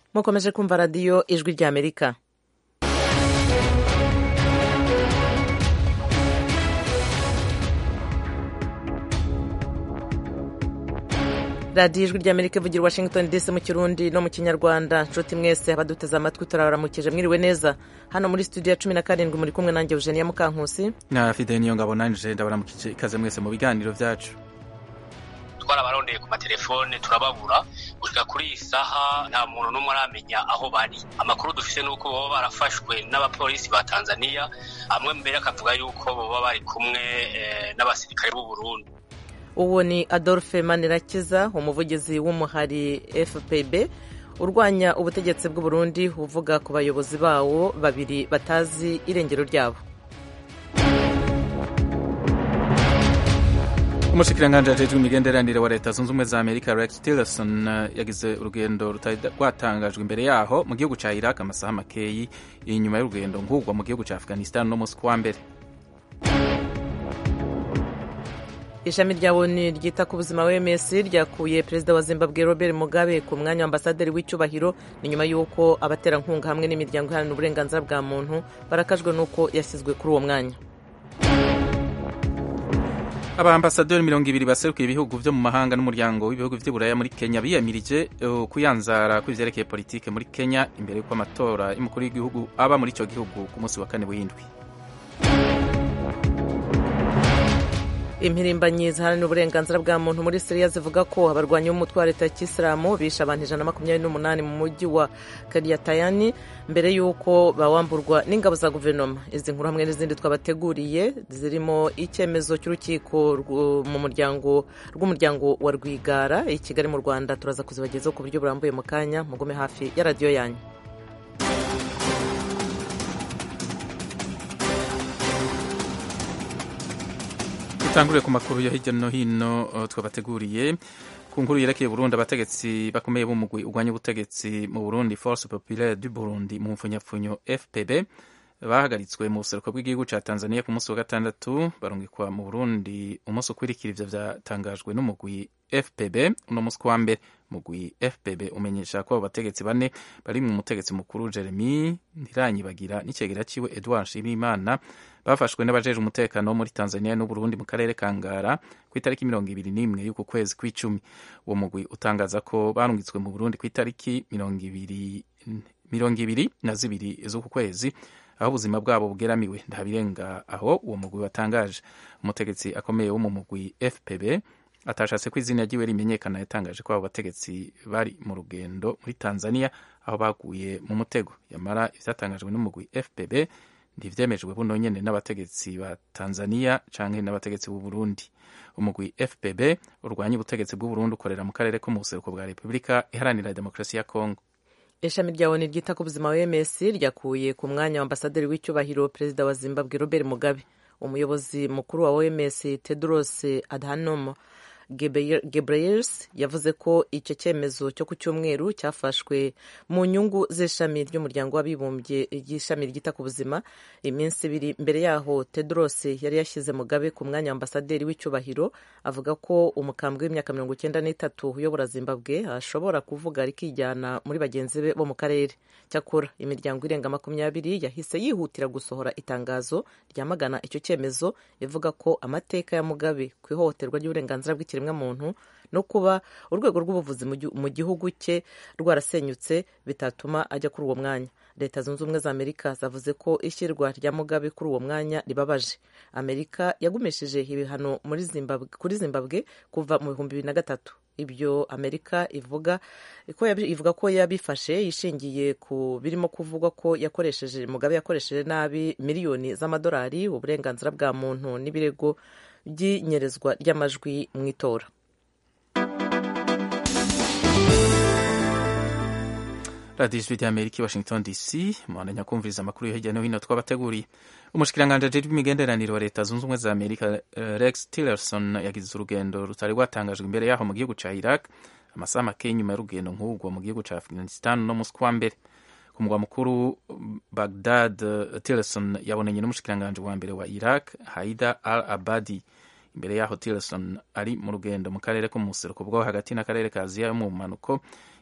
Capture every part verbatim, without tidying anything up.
mukomeje kumva radiyo ijwi ry'Amerika. radiyo ijwi ry'Amerika ivugira Washington D C mu Kirundi no mu Kinyarwanda. Nshuti mwese abaduteze amatwi turabaramukije, mwiriwe neza. Hano muri studio ya cumi na karindwi muri kumwe nanjye Eugenia Mukankusi na Fidel Niyongabo. Nanje ndabaramukije, ikaze mwese mu biganiro byacu. Twarabarondeye ku matelefone turababura, gushika kuri iyi saha nta muntu n'umwe aramenya aho bari. Amakuru dufise nuko baba barafashwe n'abapolisi ba Tanzania, amwe mbere akavuga yuko baba bari kumwe e, n'abasirikare b'u Burundi. Uwo ni Adolphe Manirakiza, umuvugizi w'umuhari F P B urwanya ubutegetsi bw'u Burundi, uvuga ku bayobozi bawo babiri batazi irengero ryabo. Umushikiranganje ajejwe imigenderanire wa Leta Zunze Ubumwe za Amerika Rex Tillerson yagize urugendo rwatangajwe imbere yaho mu gihugu ca Iraq amasaha makeyi inyuma y'urugendo nk'urwo mu gihugu ca Afghanistan no musi wa mbere. Ishami rya O N U ryita ku buzima W M S ryakuye perezida wa Zimbabwe Robert Mugabe ku mwanya wa ambasaderi w'icyubahiro, ni nyuma y'uko abaterankunga hamwe n'imiryango iharanira uburenganzira bwa muntu barakajwe n'uko yashyizwe kuri uwo mwanya. Abaambasaderi mirongo ibiri baserukiye ibihugu vyo mu mahanga n'umuryango w'ibihugu vy'Iburaya muri Kenya biyamirije uh, kuyanzara kw'ivyerekeye politike muri Kenya imbere y'uko amatora y'umukuru w'igihugu aba muri ico gihugu ku munsi wa kane w'indwi. Impirimbanyi ziharanira uburenganzira bwa muntu muri Syria zivuga ko abarwanyi b'umutwe wa leta ya Kisilamu bishe abantu ijana na makumyabiri n'umunani mu mujyi wa Karyatayani mbere y'uko bawamburwa n'ingabo za guverinoma. Izi nkuru hamwe n'izindi twabateguriye zirimo icyemezo cy'urukiko mu muryango rw'umuryango wa Rwigara i Kigali mu Rwanda, turaza kuzibagezaho ku buryo burambuye mu kanya. Mugume hafi ya radiyo yanyu. Tangure ku makuru ya hirya no hino uh, twabateguriye. Ku nkuru yerekeye Burundi, abategetsi bakomeye b'umugwi urwanya ubutegetsi mu Burundi Force Populaire du Burundi mu mfunyapfunyo F P B bahagaritswe mu buseruko bw'igihugu ca Tanzania ku munsi wa gatandatu, barungikwa mu Burundi umunsi ukwirikira. Ivyo vyatangajwe n'umugwi F P B uno munsi wa mbere. Umugwi F P B umenyesha ko abo bategetsi bane bari mu mutegetsi mukuru Jeremy Ntiranyibagira n'icegera ciwe Edouard Nshimiyimana bafashwe n'abajeje umutekano muri Tanzania n'u Burundi mu karere ka Ngara ku itariki mirongo ibiri n'imwe y'uku kwezi kw'icumi. Uwo mugwi utangaza ko barungitswe mu Burundi ku itariki mirongo ibiri mirongo ibiri na zibiri z'uku kwezi, aho ubuzima bwabo bugeramiwe. Ndabirenga aho uwo mugwi watangaje. Umutegetsi akomeye wo mu mugwi F P B atashatse ko izina ryiwe rimenyekana yatangaje ko abo bategetsi bari mu rugendo muri Tanzania aho baguye mu mutego. Yamara ivyatangajwe n'umugwi F P B ntivyemejwe buno nyene n'abategetsi ba Tanzania canke n'abategetsi b'u Burundi. Umugwi F P B urwanya ubutegetsi bw'u Burundi ukorera mu karere ko mu buseruko bwa Repubulika Iharanira Demokarasi ya Kongo. Ishami rya O N U ryita ku buzima W M S ryakuye ku mwanya wa ambasaderi w'icyubahiro perezida wa Zimbabwe Robert Mugabe. Umuyobozi mukuru wa O M S Tedros Adhanom Ghebreyesus yavuze ko icyo cyemezo cyo ku cyumweru cyafashwe mu nyungu z'ishami ry'umuryango w'abibumbye ry'ishami ryita ku buzima. Iminsi ibiri mbere yaho Tedros yari yashyize Mugabe ku mwanya wa ambasaderi w'icyubahiro, avuga ko umukambwe w'imyaka mirongo icyenda n'itatu uyobora Zimbabwe ashobora kuvuga rikijyana muri bagenzi be bo mu karere. Cyakora imiryango irenga makumyabiri yahise yihutira gusohora itangazo ryamagana icyo cyemezo, ivuga ko amateka ya Mugabe ku ihohoterwa ry'uburenganzira bw'ikiremwa muntu no kuba urwego rw'ubuvuzi mu gihugu cye rwarasenyutse bitatuma ajya kuri uwo mwanya. Leta Zunze Ubumwe za Amerika zavuze ko ishyirwa rya Mugabe kuri uwo mwanya ribabaje. Amerika yagumishije ibihano muri Zimbabwe kuri Zimbabwe kuva mu bihumbi bibiri na gatatu. Ibyo Amerika ivuga ko ivuga ko yabifashe yishingiye ku birimo kuvugwa ko yakoresheje Mugabe yakoresheje nabi miliyoni z'amadolari, uburenganzira bwa muntu n'ibirego by'inyerezwa ry'amajwi mu itora. Radio Ijwi ry'Amerika Washington D C, mwananya kumviriza amakuru yo hirya no hino twabateguriye. Umushikiranganje ajejwe imigenderanire wa Leta Zunze Ubumwe za Amerika Rex Tillerson yagize urugendo rutari rwatangajwe imbere yaho mu gihugu ca Iraq amasaha make nyuma y'urugendo nk'urwo mu gihugu ca Afghanistan no musi wa mbere. Ku mugwa mukuru Baghdad, Tillerson yabonanye n'umushikiranganje wa mbere wa Iraq Haida al-Abadi. Imbere yaho Tillerson ari mu rugendo mu karere ko mu buseruko bwo hagati n'akarere ka Aziya yo mu manuko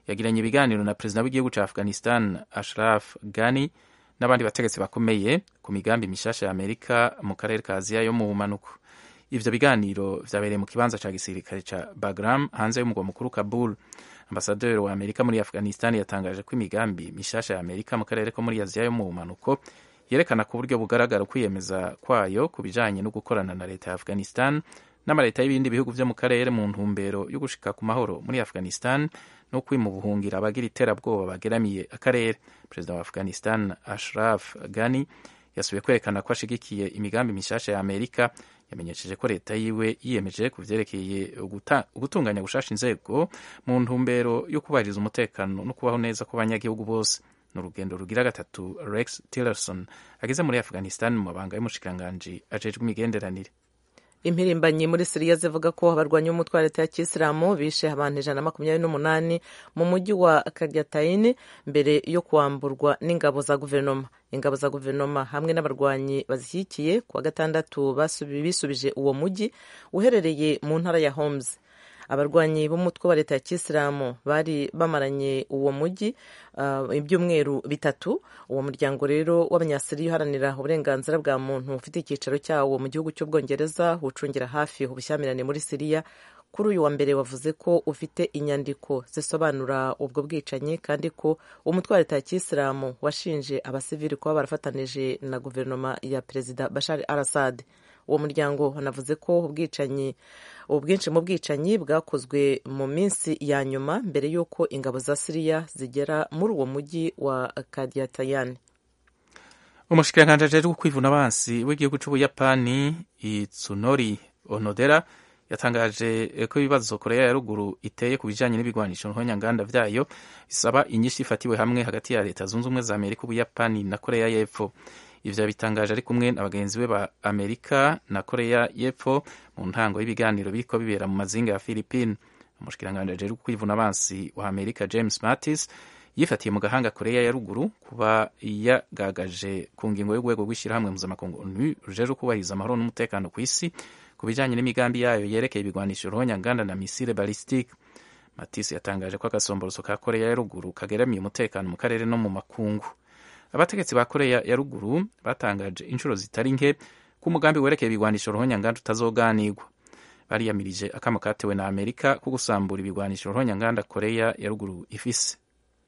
yagiranye ibiganiro na perezida w'igihugu ca Afghanistan Ashraf Ghani n'abandi bategetsi bakomeye ku migambi mishasha ya Amerika mu karere ka Aziya yo mu bumanuko. Ivyo biganiro vyabereye mu kibanza ca gisirikare ca Bagram hanze y'umugwa mukuru Kabul. Ambasaderi wa Amerika muri Afghanistan yatangaje ko imigambi mishasha ya Amerika mu karere ko muri Aziya yo mu bumanuko yerekana ku buryo bugaragara kwiyemeza kwayo ku bijanye no gukorana na leta ya Afghanistan n'amaleta y'ibindi bihugu vyo mu karere mu ntumbero yo gushika ku mahoro muri Afghanistan no kwima ubuhungira abagira iterabwoba bageramiye akarere. Perezida wa Afghanistan Ashraf Ghani yasubiye kwerekana ko ashigikiye imigambi mishasha ya Amerika. Yamenyesheje ko leta yiwe yiyemeje ku vyerekeye gutunganya gushasha inzego mu ntumbero yo kubahiriza umutekano no kubaho neza kw'abanyagihugu bose. Ni urugendo rugira gatatu Rex Tillerson ageze muri Afghanistan mu mabanga y'umushikiranganji ajejwe imigenderanire. Impirimbanyi muri Siriya zivuga ko abarwanyi b'umutwe wa leta ya Kisilamu bishe abantu ijana na makumyabiri n'umunani mu mujyi wa Karyatayn mbere yo kwamburwa n'ingabo za guverinoma. Ingabo za guverinoma hamwe n'abarwanyi bazishyigikiye kuwa gatandatu bisubije uwo mujyi uherereye mu ntara ya Homs. Abarwanyi b'umutwe wa leta ya Kisilamu bari bamaranye uwo mujyi uh, ibyumweru bitatu. Uwo muryango rero w'abanyasiriya uharanira uburenganzira bwa muntu ufite icyicaro cyawo mu gihugu cy'Ubwongereza ucungira hafi ubushyamirane muri Siriya kuri uyu wa mbere wavuze ko ufite inyandiko zisobanura ubwo bwicanyi kandi ko umutwe wa leta ya Kisilamu washinje abasivili kuba barafatanije na guverinoma ya Perezida Bashar al-Assad. Uwo muryango wanavuze ko ubwicanyi ubwinshi mu bwicanyi bwakozwe mu minsi ya nyuma mbere y'uko ingabo za Siriya zigera muri uwo mujyi wa Karyatayn. Umushikiranganji ajejwe kwivuna abansi w'igihugu c'Ubuyapani Itsunori Onodera yatangaje ko ibibazo Korea ya ruguru iteye ku bijanye n'ibigwanisho ntonyanganda vyayo bisaba inyinshi ifatiwe hamwe hagati ya leta zunze ubumwe za Amerika, Ubuyapani na Korea y'Epfo. Ivyo bitangaje ari kumwe n'abagenzi be ba Amerika na Korea y'Epfo mu ntango y'ibiganiro biriko bibera mu mazinga ya Philippines. Umushikiranganji ajejwe kwivuna abansi wa Amerika James Mattis yifatiye mu gahanga Korea ya ruguru kuba yagagaje ku ngingo y'urwego rw'ishirahamwe mpuzamakungu rujejwe kubahiriza amahoro n'umutekano ku isi ku bijanye n'imigambi yayo yerekeye ibigwanisho ruhonyanganda na misile ballistique. Mattis yatangaje ko agasomboroso ka Korea ya ruguru kageramiye umutekano mu karere no mu makungu. Abategetsi ba Korea ya ruguru batangaje inshuro zitari nke ku mugambi werekeye ibigwanisho ruhonyanganda utazoganirwa. Bariyamirije akamo katewe na Amerika ko gusambura ibigwanisho ruhonyanganda Korea ya ruguru ifise.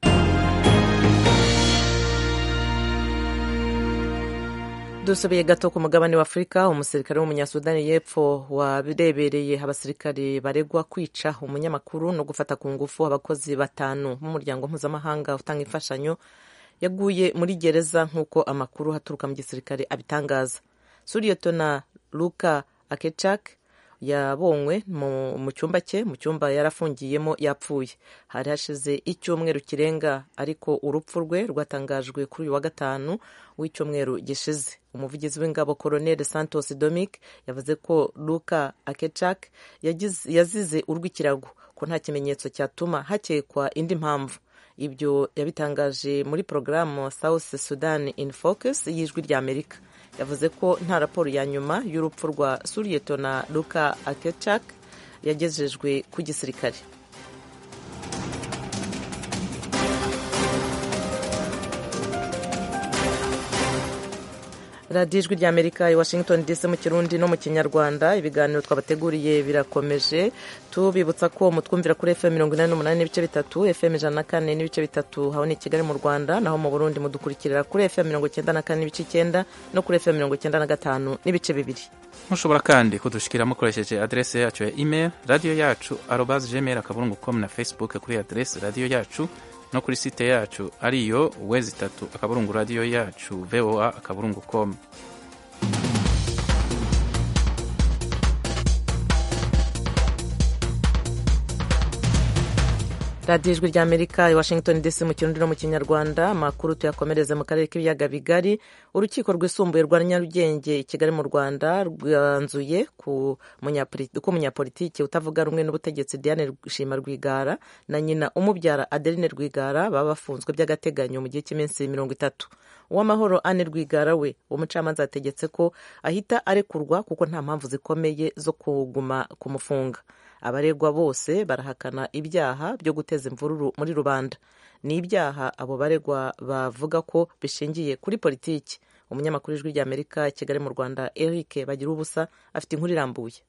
Dusubiye gato ku mugabane wa Afurika, umusirikare w'umunyasudani y'Epfo wabirebereye abasirikare baregwa kwica umunyamakuru no gufata ku ngufu abakozi batanu b'umuryango mpuzamahanga utanga imfashanyo yaguye muri gereza nk'uko amakuru haturuka mu gisirikare abitangaza. Suriyetona Luka Akechak yabonywe mu cyumba cye mu cyumba yarafungiyemo yapfuye. Hari hashize icyumweru kirenga, ariko urupfu rwe rwatangajwe kuri uyu wa gatanu w'icyumweru gishize. Umuvugizi w'ingabo Colonel Santos Dominic yavuze ko Luka Akechak yazize urw'ikirago, ko nta kimenyetso cyatuma hakekwa indi mpamvu. Ibyo yabitangaje muri porogaramu South Sudan in Focus y'ijwi rya Amerika. Yavuze ko nta raporo ya nyuma y'urupfu rwa Suriyetona Luka Akechak yagejejwe ku gisirikare. radiyo ijwi rya Amerika i Washington D C mu Kirundi no mu Kinyarwanda. Ibiganiro twabateguriye birakomeje, tubibutsa ko mutwumvira kuri F M mirongo inani n'umunani n'ibice bitatu, F M ijana na kane n'ibice bitatu aho ni Kigali mu Rwanda, naho mu Burundi mudukurikirira kuri F M mirongo icyenda na kane n'ibice icyenda no kuri F M mirongo icyenda na gatanu n'ibice bibiri. Mushobora kandi kudushikira mukoresheje adresse yacu ya email radio yacu arobase gmail akaburungu com na Facebook kuri adresse radio yacu no kuri site yacu ariyo wezi tatu akaburungu radio yacu voa akaburungu com. radiyo ijwi rya Amerika i Washington D C mu Kirundi no mu Kinyarwanda. Amakuru tuyakomereza mu karere k'ibiyaga bigari. Urukiko rwisumbuye rwa Nyarugenge i Kigali mu Rwanda rwanzuye ku munyapolitiki utavuga rumwe n'ubutegetsi Diane Shima Rwigara na nyina umubyara Adeline Rwigara baba bafunzwe by'agateganyo mu gihe cy'iminsi mirongo itatu. Uwamahoro Anne Rwigara we umucamanza yategetse ko ahita arekurwa kuko nta mpamvu zikomeye zo kuguma kumufunga. Abaregwa bose barahakana ibyaha byo guteza guteza imvururu muri rubanda. Ni ibyaha abo baregwa bavuga ko bishingiye kuri politiki. Umunyamakuru w'Ijwi ry'Amerika Kigali mu Rwanda Eric Bagira ubusa afite inkuru irambuye.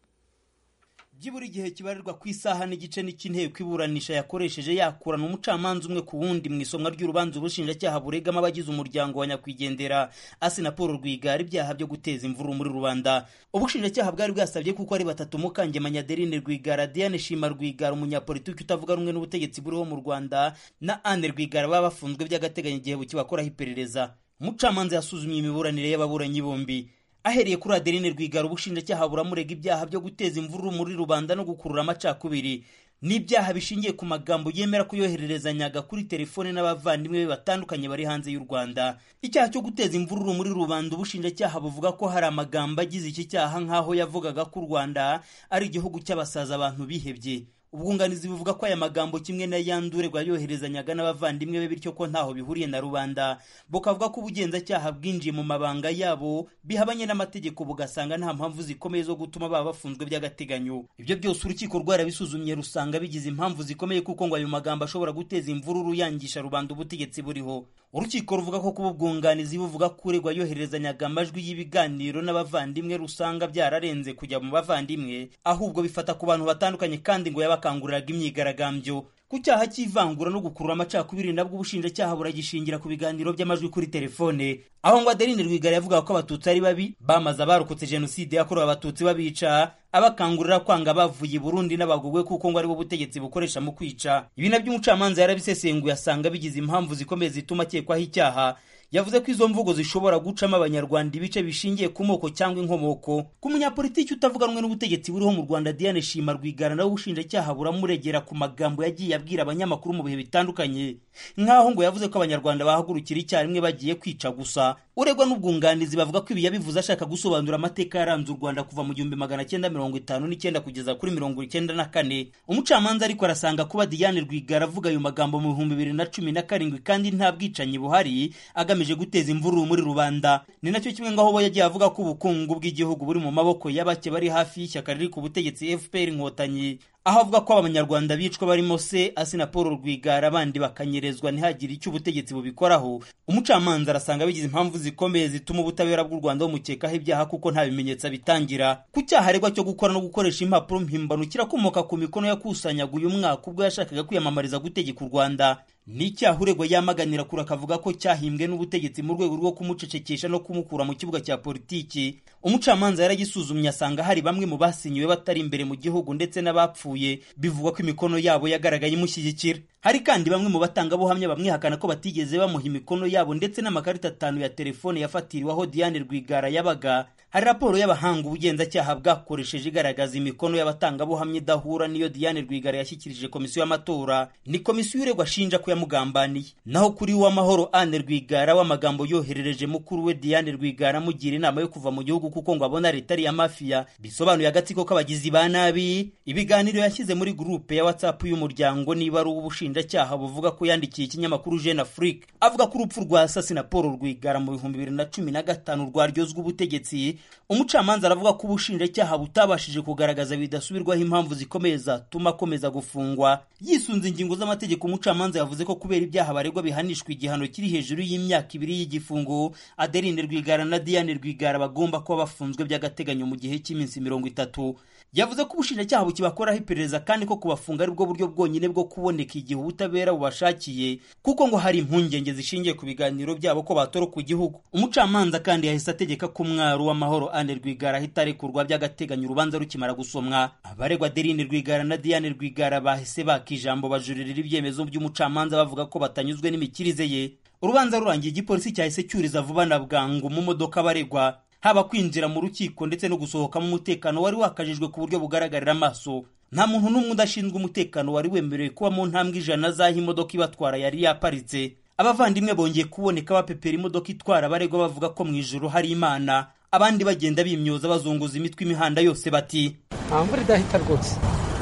Byibura igihe kibarirwa ku isaha n'igice n'ikinteko iburanisha yakoresheje yakurana umucamanza umwe ku wundi mu isomwa ry'urubanza ubushinjacyaha buregama abagize umuryango wa nyakwigendera Asina Paul Rwigara ibyaha byo guteza imvururu muri rubanda. Ubushinjacyaha bwari bwasabye kuko ari batatu Mukangemanyi Adeline Rwigara, Diane Shima Rwigara umunyapolitiki utavuga rumwe n'ubutegetsi buriho mu Rwanda, na Anne Rwigara baba bafunzwe by'agateganyo igihe bukibakoraho iperereza. Umucamanza yasuzumye imiburanire y'ababuranyi bombi. Ahereye kuri Adeline Rwigara ubushinjacyaha buramurega ibyaha byo guteza imvururu muri rubanda no gukurura amacakubiri. N'ibyaha bishingiye ku magambo yemera kuyohererezanyaga kuri telefone n'abavandimwe be batandukanye bari hanze y'u Rwanda. Icyaha cyo guteza imvururu muri rubanda ubushinjacyaha buvuga ko hari amagambo agize iki cyaha nk'aho yavugaga ko u Rwanda ari igihugu cy'abasaza abantu bihebye. Ubwunganizi buvuga ko aya magambo kimwe na yandure yoherezanyaga n'abavandimwe be bityo ko ntaho bihuriye na rubanda. Bukavuga ko ubugenzacyaha bwinjiye mu mabanga yabo bihabanye n'amategeko, bugasanga nta mpamvu zikomeye zo gutuma baba bafunzwe by'agateganyo. Ibyo byose urukiko rwarabisuzumye rusanga bigize impamvu zikomeye kuko ngo ayo magambo ashobora guteza imvururu yangisha rubanda ubutegetsi buriho. Urukiko ruvuga ko kuba ubwunganizi buvuga ko uregwa yoherezanyaga amajwi y'ibiganiro n'abavandimwe rusanga byararenze kujya mu bavandimwe, ahubwo bifata ku bantu batandukanye kandi ngo yabakanguriraga imyigaragambyo. Ku cyaha cy'ivangura no gukurura amacakubiri nabwo ubushinjacyaha buragishingira ku biganiro by'amajwi kuri telefone, aho ngo Adeline Rwigara yavuga ko abatutsi ari babi bamaze abarokotse jenoside yakorewe abatutsi babica, abakangurira kwanga bavuye i Burundi n'abagogwe kuko ngo ari bo butegetsi bukoresha mu kwica. Ibi nabyo umucamanza yarabisesenguye asanga bigize impamvu zikomeye zituma akekwaho icyaha. Yavuze ko izo mvugo zishobora gucamo abanyarwanda ibice bishingiye ku moko cyangwa inkomoko. Ku munyapolitiki utavuga rumwe n'ubutegetsi buriho mu Rwanda Diane Shima Rwigara nawe ubushinjacyaha buramuregera ku magambo yagiye abwira abanyamakuru mu bihe bitandukanye, nk'aho ngo yavuze ko abanyarwanda bahagurukira icyarimwe bagiye kwica gusa. Uregwa n'ubwunganizi bavuga ko ibi yabivuze ashaka gusobanura amateka yaranze u Rwanda kuva mu gihumbi magana cyenda mirongo itanu n'icyenda kugeza kuri mirongo icyenda na kane. Umucamanza ariko arasanga kuba Diane Rwigara avuga ayo magambo mu bihumbi bibiri na cumi na karindwi kandi nta bwicanyi buhari agamije guteza imvururu muri rubanda. Ni nacyo kimwe ngaho bo yagiye avuga ko ubukungu bw'igihugu buri mu maboko y'abake bari hafi y'ishyaka riri ku butegetsi F P R Inkotanyi, aho avuga ko abanyarwanda bicwa barimo se Asina Paul Rwigara abandi bakanyerezwa ntihagire icyo ubutegetsi bubikoraho. Umucamanza arasanga bigize impamvu zikomeye zituma ubutabera bw'u Rwanda bumukekaho ibyaha kuko nta bimenyetso bitangira. Ku cyaha aregwa cyo gukora no gukoresha impapuro mpimbano kirakomoka ku mikono yakusanyaga uyu mwaka ubwo yashakaga kwiyamamariza gutegeka u Rwanda. N'icyaha uregwa yamaganira kure akavuga ko cyahimbwe n'ubutegetsi mu rwego rwo kumucecekesha no kumukura mu kibuga cya politiki. Umucamanza yaragisuzumye asanga hari bamwe mu basinyiwe batari imbere mu gihugu ndetse n'abapfuye bivugwa ko imikono yabo yagaragaye imushyigikira. Hari kandi bamwe mu batangabuhamya bamwihakana ko batigeze bamuha imikono yabo ndetse n'amakarita atanu ya telefone yafatiriweho Diane Rwigara yabaga. Hari raporo y'abahanga ubugenzacyaha bwakoresheje igaragaza imikono y'abatangabuhamya idahura niyo Diane Rwigara yashyikirije komisiyo y'amatora. Ni komisiyo uregwa ashinja ko yamugambaniye. Naho kuri Uwamahoro Anne Rwigara w'amagambo yoherereje mukuru we Diane Rwigara amugira inama yo kuva mu gihugu kuko ngo abona leta ari ya mafia, bisobanuye agatsiko k'abagizi ba nabi. Ibiganiro yashyize muri groupe ya WhatsApp y'umuryango niba ari ubushinjacyaha buvuga ko yandikiye ikinyamakuru Jeune Afrique avuga ko urupfu rwa Asina Paul Rwigara mu bihumbi bibiri na cumi na gatanu rwaryozwa ubutegetsi. Umucamanza aravuga ko ubushinjacyaha butabashije kugaragaza bidasubirwaho impamvu zikomeye zatuma akomeza gufungwa. Yisunze ingingo z'amategeko, umucamanza yavuze ko kubera ibyaha baregwa bihanishwa igihano kiri hejuru y'imyaka ibiri y'igifungo, Adeline Rwigara na Diane Rwigara bagomba kuba bafunzwe by'agateganyo mu gihe cy'iminsi mirongo itatu. Yavuze ko ubushinjacyaha bukibakoraho iperereza kandi ko kubafunga ari bwo buryo bwonyine bwo kuboneka igihe ubutabera bubashakiye kuko ngo hari impungenge zishingiye ku biganiro byabo ko batoroka igihugu. Umucamanza kandi yahise ategeka ko umwari w'amahoro Anne Rwigara ahita arekurwa by'agateganyo urubanza rukimara gusomwa. Abaregwa Adeline Rwigara na Diane Rwigara bahise bakijambo bajuririra ibyemezo by'umucamanza bavuga ko batanyuzwe n'imikirize ye. Urubanza rurangiye, igipolisi cyahise cyuriza vuba na bwangu mu modoka baregwa, haba kwinjira mu rukiko ndetse no gusohokamo umutekano wari wakajijwe ku buryo bugaragarira amaso. Nta muntu n'umwe udashinzwe umutekano wari wemerewe kuba mu ntambwe ijana z'aho imodoka ibatwara yari yaparitse. Abavandimwe bongeye kuboneka bapepera imodoka itwara abaregwa bavuga ko mu ijuru hari Imana, abandi bagenda bimyoza bazunguza imitwe imihanda yose bati nta mvura idahita rwose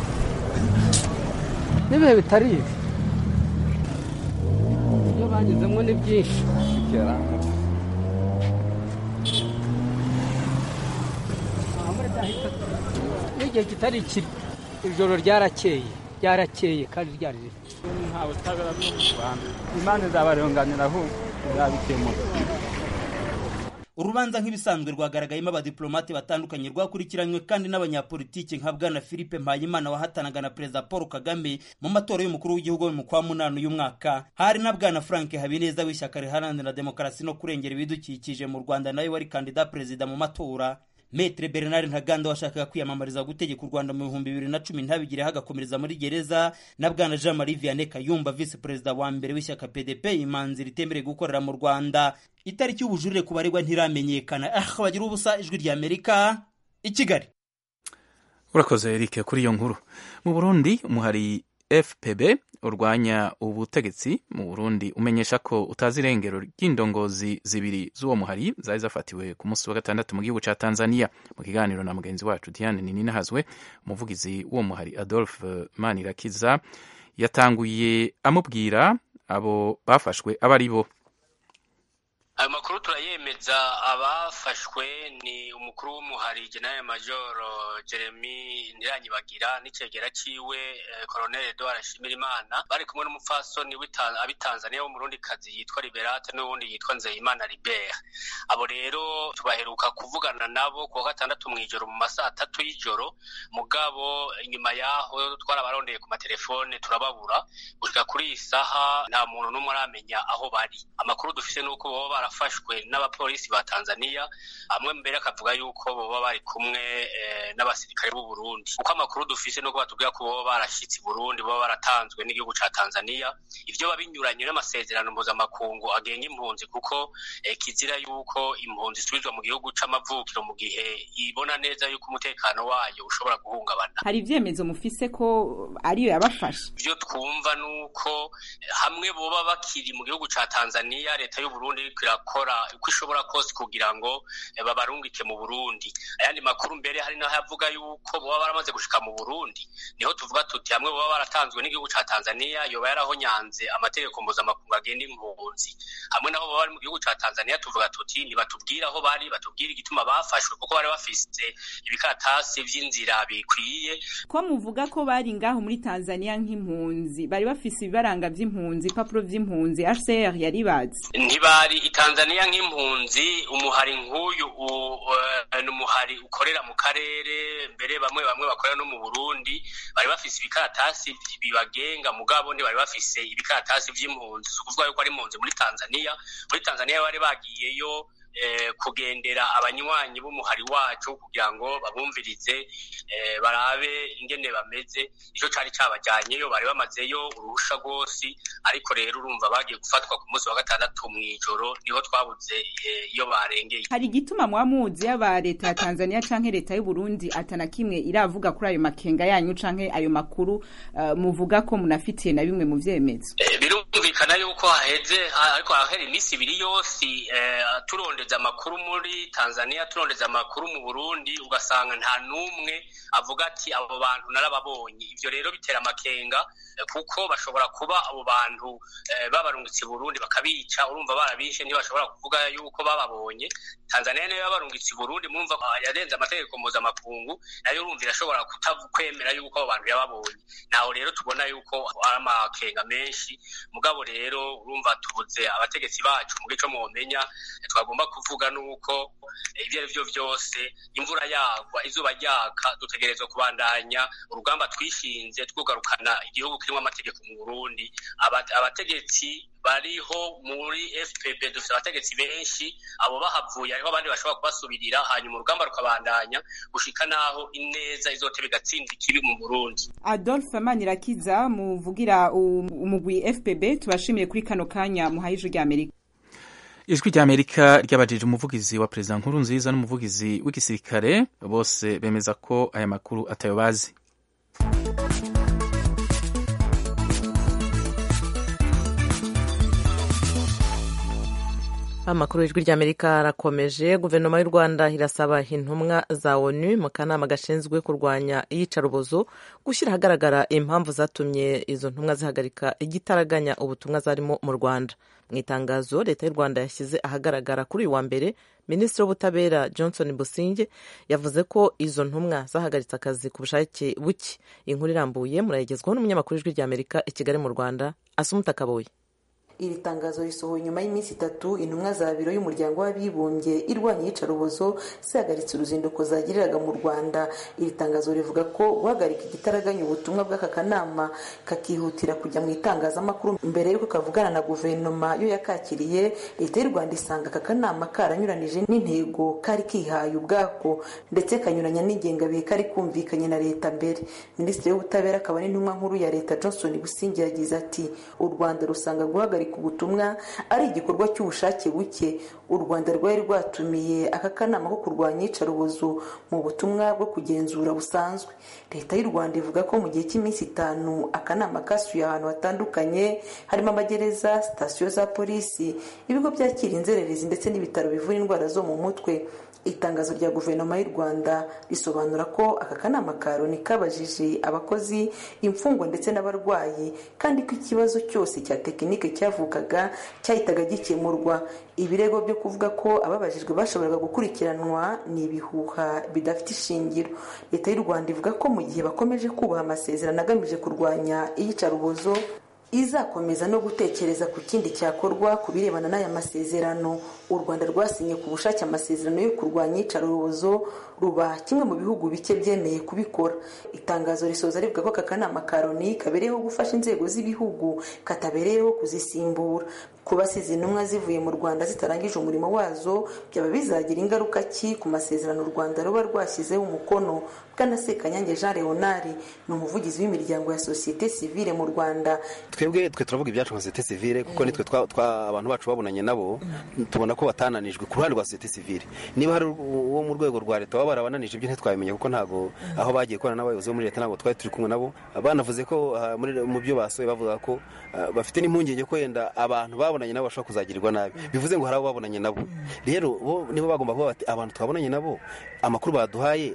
n'ibihe bitari ibi iyo banyuzemo ni byinshi n'igihe kitari kiri ijoro ryarakeye ryarakeye kandi ryari ntawe utabera no mu Rwanda imana zabarenganira aho zabikemura. Urubanza nk'ibisanzwe rwagaragayemo abadiplomate batandukanye rwakurikiranywe kandi n'abanyapolitiki nka bwana Philippe Mpayimana wahatanaga na Perezida Paul Kagame mu matora y'umukuru w'igihugu mu kwa munani uyu mwaka. Hari na bwana Frank Habineza w'ishyaka riharanira demokarasi no kurengera ibidukikije mu Rwanda nawe wari kandida perezida mu matora. Maître Bernard Ntaganda washakaga kwiyamamariza gutegeka u Rwanda mu bihumbi bibiri na cumi ntabigire hagakomereza muri gereza, na bwana Jean Marie Vianney Kayumba vice perezida wa mbere w'ishyaka P D P imanzi ritemereye gukorera mu Rwanda. Itariki y'ubujurire kubaregwa ntiramenyekana. Ah, bagira ubusa ijwi rya Amerika i Kigali. Urakoze Eric kuri iyo nkuru. Mu Burundi umuhari F P B urwanya ubutegetsi mu Burundi umenyesha ko utazi irengero ry'indongozi zibiri z'uwo muhari zari zafatiwe ku munsi wa gatandatu mu gihugu ca Tanzania. Mu kiganiro na mugenzi wacu Diane Nininahazwe, umuvugizi w'uwo muhari Adolphe Manirakiza yatanguye amubwira abo bafashwe abari bo. Ayo makuru turayemeza. Abafashwe ni umukuru w'umuhari General Major Jeremy Ntiranyibagira n'icegera ciwe eh, Colonel Edouard Nshimirimana bari kumwe n'umupfasoni w'Abitanzania wo mu Burundi kazi yitwa Liberate n'uwundi yitwa Nzeyimana Libert. Abo rero tubaheruka kuvugana nabo ku wa gatandatu mw'ijoro mu masaha atatu y'ijoro, mugabo inyuma yaho twarabarondeye ku matelefone turababura. Gushika kuri isaha nta muntu n'umwe aramenya aho bari. Amakuru dufise nuko bo barafashwe n'abapolisi ba Tanzania, amwe mbere akavuga yuko boba bari kumwe e, n'abasirikare b'u Burundi. Uko amakuru dufise nuko batubwira ko boba barashitse Burundi, boba baratanzwe n'igihugu ca Tanzania. Ivyo babinyuranye n'amasezerano mpuzamakungu agenga impunzi, kuko e, kizira yuko impunzi isubizwa mu gihugu c'amavukiro mu gihe ibona neza yuko umutekano wayo ushobora guhungabana. Hari ivyemezo mufise ko ariyo yabafashe? Ivyo twumva nuko hamwe boba bakiri mu gihugu ca Tanzania, leta y'u Burundi iriko irakora uko ishobora kose kugira ngo e, babarungike mu Burundi. Ayandi makuru mbere hari naho yavuga yuko boba baramaze gushika mu Burundi, niho tuvuga tuti hamwe boba baratanzwe n'igihugu ca Tanzania yoba yarahonyanze amategeko mpuzamakungu agenda impunzi. Hamwe naho boba bari mu gihugu ca Tanzania tuvuga tuti nibatubwira aho bari, batubwira igituma bafashwe, kuko bari bafise ibikatasi vy'inzira bikwiye. Ko muvuga ko bari ngaho muri Tanzania nk'impunzi, bari bafise ibibaranga vy'impunzi, papuro vy'impunzi, H C R yari bazi? Ntibari i Tanzania nk'impunzi. Umuhari nk'uyu n'umuhari ukorera mu karere, mbere bamwe bamwe bakorera no mu Burundi, bari bafise ibikaratasi bibagenga, mugabo ntibari bafise ibikaratasi vy'impunzi. So kuvuga yuko ari impunzi muri Tanzania. Muri Tanzania bari bagiyeyo eh, kugendera abanywanyi b'umuhari wacu kugira ngo babumvirize, eh, barabe ingene bameze. Ico cari cabajyanyeyo, bari bamazeyo uruhusha rwose, ariko rero urumva bagiye gufatwa ku munsi wa gatandatu mw'ijoro, niho twabuze iyo eh, barengeye. Hari igituma mwamuzi y'aba leta ya Tanzania canke leta y'u Burundi atana kimwe iravuga kuri ayo makenga yanyu canke ayo makuru uh, muvuga ko munafitiye na bimwe mu vyemezo? Eh, birumvikana yuko haheze ariko hahera imisi ibiri yose eh, turondeza amakuru muri Tanzania, turondeza amakuru mu Burundi, ugasanga nta numwe avuga ati abo bantu narababonye. Ivyo rero bitera amakenga eh, kuko bashobora kuba abo bantu eh, babarungitse Burundi bakabica. Urumva barabishe ntibashobora kuvuga yuko bababonye. Tanzania nayo yabarungitse Burundi, mumva yarenze amategeko mpuzamakungu, nayo urumva irashobora kutakwemera yuko abo bantu yababonye. Naho rero tubona yuko ari amakenga menshi, mugabo rero urumva tubuze abategetsi bacu mu gico mwomenya. Twagomba kuvuga nuko ibyo ari byo byose, imvura yagwa izuba ryaka, dutegerezwa kubandanya urugamba twishinze twugarukana igihugu kirimo amategeko mu Burundi. Abategetsi bariho muri F P B dufite abategetsi benshi, abo bahavuye ariho abandi bashobora kubasubirira, hanyuma urugamba rukabandanya gushika naho ineza izoteba igatsinda ikibi mu Burundi. Adolphe Manirakiza muvugira umugwi F P B, tubashimiye kuri kano kanya muhaye ijwi rya Amerika. Ijwi rya Amerika ryabajije umuvugizi wa Perezida Nkurunziza n'umuvugizi w'igisirikare, bose bemeza ko aya makuru atayo bazi. amakuru y'ijwi ry'Amerika arakomeje. Guverinoma y'u Rwanda irasaba intumwa za ONU mu kanama gashinzwe kurwanya iyicarubozo gushyira ahagaragara impamvu zatumye izo ntumwa zihagarika igitaraganya ubutumwa zarimo mu Rwanda. Mu itangazo leta y'u Rwanda yashyize ahagaragara kuri uyu wa mbere, Minisitiri w'Ubutabera Johnson Businge yavuze ko izo ntumwa zahagaritse akazi ku bushake buke. Inkuru irambuye murayigezwaho n'umunyamakuru w'ijwi ry'Amerika i Kigali mu Rwanda, Asumuta Kaboyi. Iri tangazo risohoye nyuma y'iminsi itatu intumwa za biro y'umuryango w'abibumbye irwanya iyicarubozo zihagaritse uruzinduko zagiriraga mu Rwanda. Iri tangazo rivuga ko guhagarika igitaraganya ubutumwa bw'aka kanama kakihutira kujya mu itangazamakuru mbere y'uko kavugana na guverinoma yo yakakiriye. Leta y'u Rwanda isanga aka kanama karanyuranije n'intego kari kihaye ubwako ndetse kanyuranya n'ingengabihe kari kumvikanye na leta mbere. Minisitiri w'Ubutabera akaba n'intumwa nkuru ya leta Johnson Businge yagize ati u Rwanda rusanga guhagarika ubutumwa ari igikorwa cy'ubushake buke. U Rwanda rwari rwatumiye aka kanama ko kurwanya iyicarubozo mu butumwa bwo kugenzura busanzwe. Leta y'u Rwanda ivuga ko mu gihe cy'iminsi itanu akanama kasuye ahantu hatandukanye harimo amagereza, sitasiyo za polisi, ibigo byakira inzererezi ndetse n'ibitaro bivura indwara zo mu mutwe. Itangazo rya guverinoma y'u Rwanda risobanura ko aka kanama ka Loni kabajije abakozi, imfungwa ndetse n'abarwayi, kandi ko ikibazo cyose cya tekinike cyavukaga cyahitaga gikemurwa. Ibirego byo kuvuga ko ababajijwe bashoboraga gukurikiranwa ni ibihuha bidafite ishingiro. Leta y'u Rwanda ivuga ko mu gihe bakomeje kubaha amasezerano agamije kurwanya iyicarubozo, izakomeza no gutekereza ku kindi cyakorwa ku birebana n'aya masezerano. U Rwanda rwasinye ku bushake amasezerano yo kurwanya iyicarubozo, ruba kimwe mu bihugu bike byemeye kubikora. Itangazo risoza rivuga ko aka kanama ka Loni kabereyeho gufasha inzego z'ibihugu, katabereyeho kuzisimbura. Kuba izi ntumwa zivuye mu Rwanda zitarangije umurimo wazo byaba bizagira ingaruka ki ku masezerano u Rwanda ruba rwashyizeho umukono? Bwana Sekanyange Jean Leonard ni umuvugizi w'imiryango ya sosiyete sivile mu Rwanda. Twebwe twe turavuga ibyacu nka sosiyete sivile kuko nitwe twa abantu bacu babonanye nabo, tubona ko batananijwe ku ruhande rwa sosiyete sivile. Niba hari uwo mu rwego rwa leta baba barabananije ibyo ntitwabimenya kuko ntago aho bagiye korana n'abayobozi bo muri leta ntabwo twari turi kumwe nabo. Banavuze ko mu byo basohoye bavuga ko bafite n'impungenge ko yenda abantu babonanye nabo bashobora kuzagirirwa nabi. Bivuze ngo hari abo babonanye nabo. Rero bo nibo bagomba kuba bati abantu twabonanye nabo amakuru baduhaye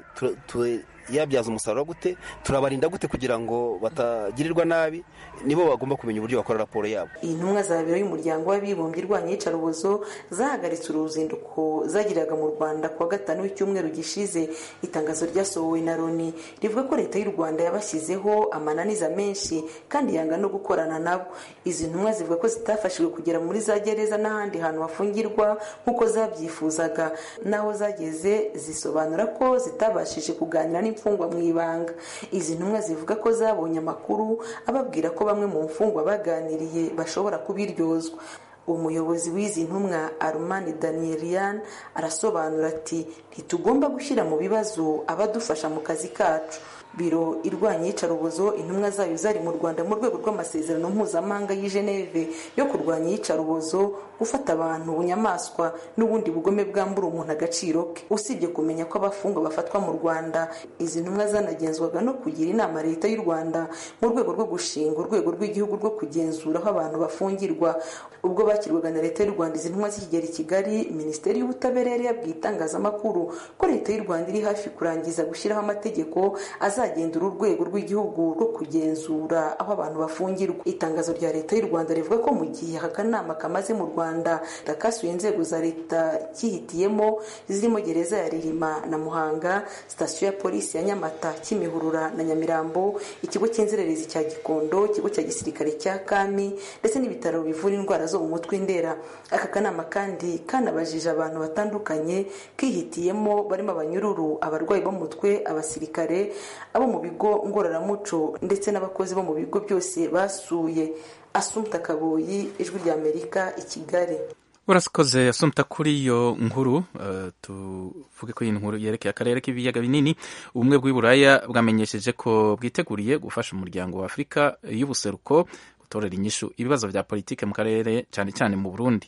yabyaza umusaruro gute, turabarinda gute kugira ngo batagirirwa nabi. Nibo bagomba kumenya uburyo bakora raporo yabo. Intumwa za biro y'umuryango w'abibumbye irwanya iyicarubozo zahagaritse uruzinduko zagiraga mu Rwanda kuwa gatanu w'icyumweru gishize. Itangazo ryasohowe na Loni rivuga ko leta y'u Rwanda yabashyizeho amananiza menshi kandi yanga no gukorana nabo. Izi ntumwa zivuga ko zitafashijwe kugera muri za gereza n'ahandi hantu hafungirwa nk'uko zabyifuzaga, naho zageze zisobanura ko zitabashije kuganira n'imfungwa mu ibanga. Izi ntumwa zivuga ko zabonye amakuru ababwira ko bamwe mu mfungwa baganiriye bashobora kubiryozwa. Umuyobozi w'izi ntumwa Armand Danielian arasobanura ati ntitugomba gushyira mu bibazo abadufasha mu kazi kacu. Biro irwanya iyicarubozo intumwa zayo zari mu Rwanda mu rwego rw'amasezerano mpuzamahanga y'i Geneve yo kurwanya iyicarubozo, gufata abantu bunyamaswa n'ubundi bugome bwambura umuntu agaciro ke. Usibye kumenya ko abafungwa bafatwa mu Rwanda, izi ntumwa zanagenzwaga no kugira inama leta y'u Rwanda mu rwego rwo gushinga urwego rw'igihugu rwo kugenzura aho abantu bafungirwa. Ubwo bakirwaga na leta y'u Rwanda, izi ntumwa zikigera i Kigali, Minisiteri y'Ubutabera yari yabwiye itangazamakuru ko leta y'u Rwanda iri hafi kurangiza gushyiraho amategeko azagendera urwego rw'igihugu rwo kugenzura aho abantu bafungirwa. Itangazo rya leta y'u Rwanda rivuga ko mu gihe aka kanama kamaze mu Rwanda gakasuye inzego za leta kihitiyemo zirimo gereza ya Ririma na Muhanga, sitasiyo ya polisi ya Nyamata, Kimihurura na Nyamirambo, ikigo cy'inzererezi cya Gikondo, ikigo cya gisirikare cya Kami ndetse n'ibitaro bivura indwara zo mu mutwe Ndera. Aka kanama kandi kanabajije abantu batandukanye kihitiyemo barimo abanyururu, abarwayi bo mu mutwe, abasirikare, abo mu bigo ngororamuco ndetse n'abakozi bo mu bigo byose basuye. Asumta Kaboyi, Ijwi ry'Amerika, i Kigali. Urakoze Asumta kuri iyo nkuru. Uh, tuvuge ko iyi nkuru yerekeye akarere k'ibiyaga binini. Ubumwe bw'Iburaya bwamenyesheje ko bwiteguriye gufasha umuryango wa Afurika y'ubuseruko gutorera inyishu ibibazo bya politike mu karere, cyane cyane mu Burundi.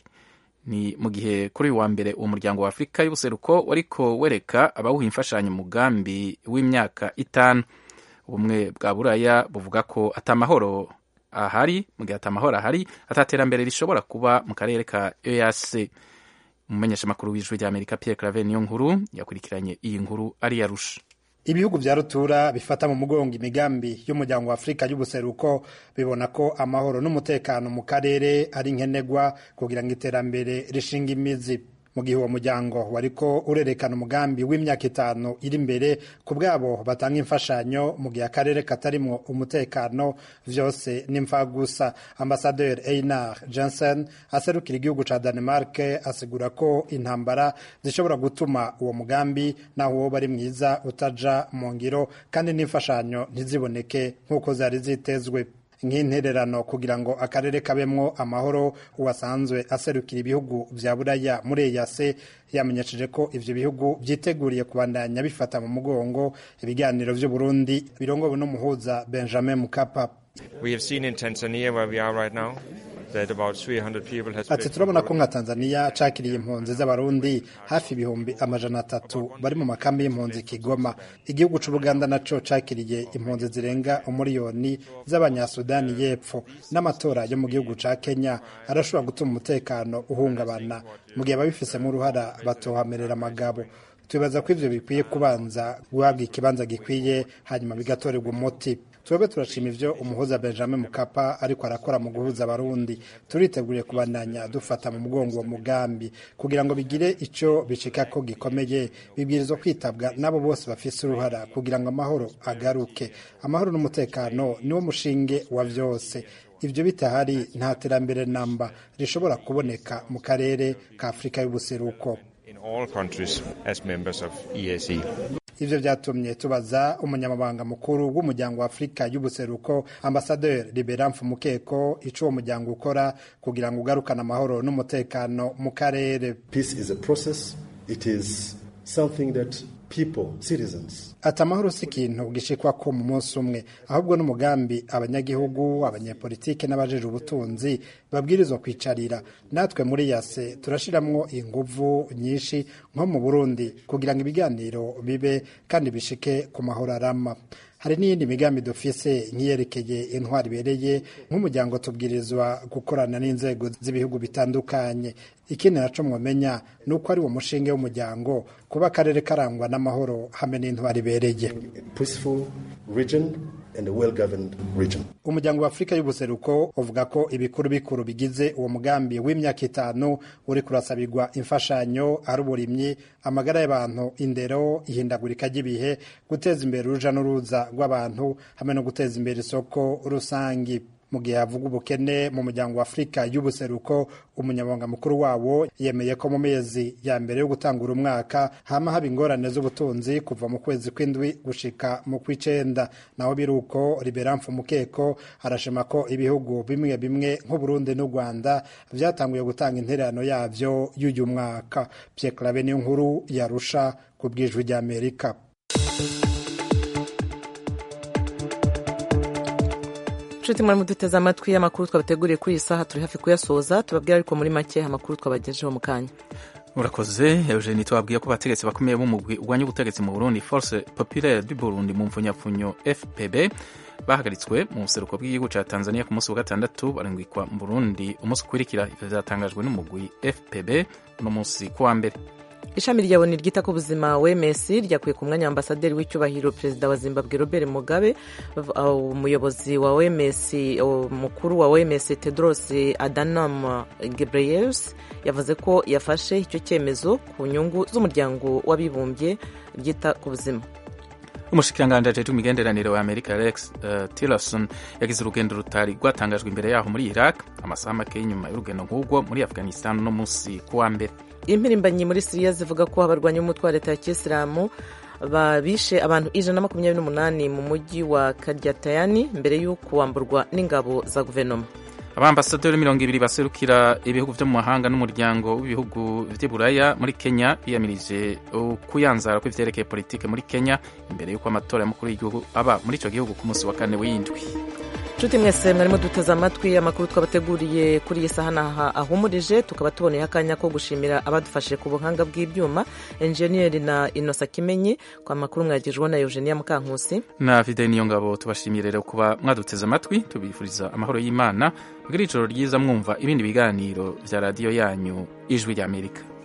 Ni mu gihe kuri wa mbere uwo muryango wa Afurika y'ubuseruko wariko wereka abawuha imfashanyo umugambi w'imyaka itanu. Ubumwe bwa Buraya buvuga ko atamahoro ahari, mu gihe atamahoro ahari ataterambere rishobora kuba mu karere ka E A C. umumenyeshamakuru w'ijwi rya Amerika Pierre Claver niyo nkuru yakurikiranye iyi nkuru ari yarusha. Ibihugu vya rutura bifata mu mugongo imigambi y'umuryango wa Afrika y'ubuseruko bibona ko amahoro n'umutekano mu karere ari nkenegwa kugira ngo iterambere rishinga imizi. Mu gihe uwo muryango wariko urerekana umugambi w'imyaka itanu iri imbere ku bwabo batanga imfashanyo mu gihe akarere katarimwo umutekano, vyose n'imfa gusa. Ambassadeur Einar Jensen aserukira igihugu ca Denmark asigura ko intambara zishobora gutuma uwo mugambi naho wo bari mwiza utaja mu ngiro kandi n'imfashanyo ntiziboneke nk'uko zari zitezwe. Nk'intererano kugira ngo akarere kabemwo amahoro, uwasanzwe aserukira ibihugu vya Buraya muri E A C yamenyesheje ko ivyo bihugu vyiteguriye kubandanya bifata mu mugongo ibiganiro vy'u Burundi birongowe n'umuhuza Benjamin Mkapa. We have seen in Tanzania where we are right now that about three hundred people has Ati turabona ko nka Tanzania cakiriye impunzi z'abarundi hafi ibihumbi amajana atatu bari mu makambi y'impunzi Kigoma. Igihugu c'u Buganda naco cakiriye impunzi zirenga umuriyoni z'abanyasudani y'epfo. N'amatora yo mu gihugu ca Kenya arashobora gutuma umutekano uhungabana mu gihe ababifise mu ruhara batohamerera amagabo. Tubaza ko ivyo bikwiye kubanza guhabwa ikibanza gikwiye hanyuma bigatorerwa umuti. Twebwe turashima ivyo umuhuza Benjamin Mkapa ariko arakora mu guhuza abarundi. Turiteguriye kubandanya dufata mu mugongo uwo mugambi kugira ngo bigire ico bicika ko gikomeye, bibwirizwa kwitabwa nabo bose bafise uruhara kugira ngo amahoro agaruke. Amahoro n'umutekano niwo mushinge wa vyose. Ivyo bitahari nta terambere namba rishobora kuboneka mu karere ka Afrika y'ubuseruko. In all countries as members of E A C. Ivyo vyatumye tubaza umunyamabanga mukuru w'umuryango wa Afrika y'ubuseruko Ambassadeur Libera Mfumukeko ico uwo muryango ukora kugira ngo ugarukane amahoro n'umutekano mu karere. Peace is a process. It is something that people, citizens. Ati amahoro si ikintu gishikwa ko mu munsi umwe, ahubwo n'umugambi abanyagihugu, abanyepolitike n'abajejwe ubutunzi babwirizwa kwicarira. Natwe muri yase turashiramwo inguvu nyinshi nko mu Burundi kugira ngo ibiganiro bibe kandi bishike ku mahoro arama. Hari n'iyindi migambi dufise nkiyerekeye intwari bereye nk'umuryango tubwirizwa gukorana n'inzego z'ibihugu bitandukanye. Ikindi naco mwomenya nuko ari wo mushinge w'umuryango kuba akarere karangwa n'amahoro hamwe n'intwari bereye. Peaceful region and a well-governed region. Umuryango wa Afrika y'ubuseruko uvuga ko ibikuru bikuru bigize uwo mugambi w'imyaka itanu uri kurasabirwa imfashanyo ari uburimyi, amagara y'abantu, indero, ihindagurika ry'ibihe, guteza imbere uruja n'uruza rw'abantu hamwe no guteza imbere isoko rusangi. Mu gihe havuga ubukene mu muryango wa Afrika y'ubuseruko, umunyamabanga mukuru wawo yemeye ko mu mezi ya mbere yo gutangura umwaka hama haba ingorane z'ubutunzi kuva mu kwezi kw'indwi gushika mu kw'icenda. Naho biruko Libera Mfumukeko arashima ko ibihugu bimwe bimwe nk'u Burundi n'u Rwanda vyatanguye gutanga intererano yavyo y'uyu mwaka. Pierre Claver niyo nkuru yarusha ku bw'ijwi rya Amerika. Nshuti mwari muduteze amatwi y'amakuru twabateguriye kuri iyi saha, turi hafi kuyasoza. Tubabwira ariko muri make amakuru twabagejejeho mu kanya. Urakoze Eugenie. Twabwiye ko bategetsi bakomeye b'umugwi urwanya ubutegetsi mu Burundi Force Populaire du Burundi mu mfunyapfunyo F P B bahagaritswe mu buseruko bw'igihugu ca Tanzania ku munsi wa gatandatu barangwikwa mu Burundi umunsi ukurikira. Ivyo vyatangajwe n'umugwi F P B no munsi kuwa mbere. Ishami rya ONU ryita ku buzima O M S ryakuye ku mwanya ambasaderi w'icyubahiro perezida wa Zimbabwe Robert Mugabe. Umuyobozi wa O M S mukuru wa O M S Tedros Adhanom Ghebreyesus yavuze ko yafashe icyo cyemezo ku nyungu z'umuryango w'abibumbye ryita ku buzima. Umushikiranganji ajejwe imigenderanire wa Amerika Rex uh, Tillerson yagize urugendo rutari rwatangajwe imbere yaho muri Iraq amasaha make y'inyuma y'urugendo nk'ubwo muri Afghanistan no munsi kuwa mbere. Impirimbanyi muri Syria zivuga ko abarwanya umutwe wa leta ya Kisilamu babishe abantu ijana na makumyabiri n'umunani mu mujyi wa Karyatayani mbere y'uko wamburwa n'ingabo za guverinoma. Abambasaderi mirongo ibiri baserukira ibihugu vyo mu mahanga n'umuryango w'ibihugu vy'i Buraya muri Kenya biyamirije kuyanzara kw'ivyerekeye politike muri Kenya imbere y'uko amatora y'umukuru w'igihugu aba muri ico gihugu ku munsi wa kane w'indwi. Nshuti mwese mwarimo duteze amatwi amakuru twabateguriye kuri iyi saha naha ahumurije, tukaba tuboneye akanya ko gushimira abadufashije ku buhanga bw'ibyuma, engineer na Innocent Kimenyi, kwa makuru mwagejwe na Eugenia Mukankusi na Fidel Niyongabo. Tubashimiye rero kuba mwaduteze amatwi, tubifuriza amahoro y'Imana, mugira ijoro ryiza mwumva ibindi biganiro vya radio yanyu Ijwi ry'Amerika.